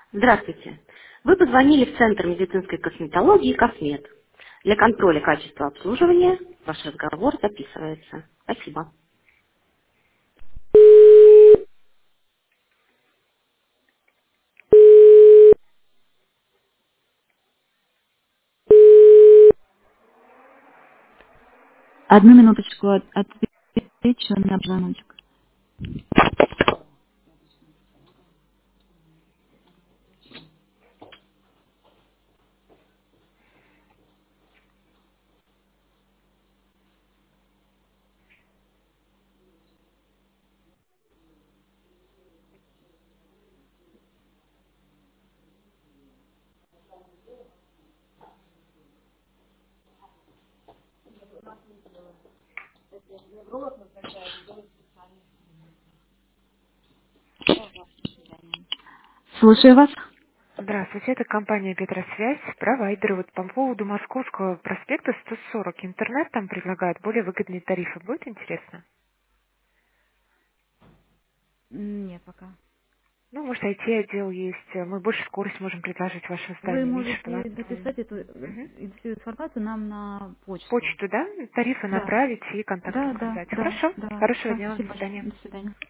Здравствуйте. Вы позвонили в Центр медицинской косметологии «Космет». Для контроля качества обслуживания ваш разговор записывается. Спасибо. Одну минуточку, отвечу на звоночек. Слушаю вас. Здравствуйте, это компания Петросвязь, провайдер. Вот по поводу Московского проспекта 140 интернет там предлагают более выгодные тарифы. Будет интересно? Нет, пока. Ну, может, IT-отдел есть. Мы больше скорость можем предложить в вашем Вы здании, меньше можете платформ. написать Мгм. всю информацию нам на почту. Почту, да? Тарифы Да, направить и контакты да, да, указать. да, Хорошо. да. Хорошего Все, дня вам. До спасибо большое. свидания. До свидания.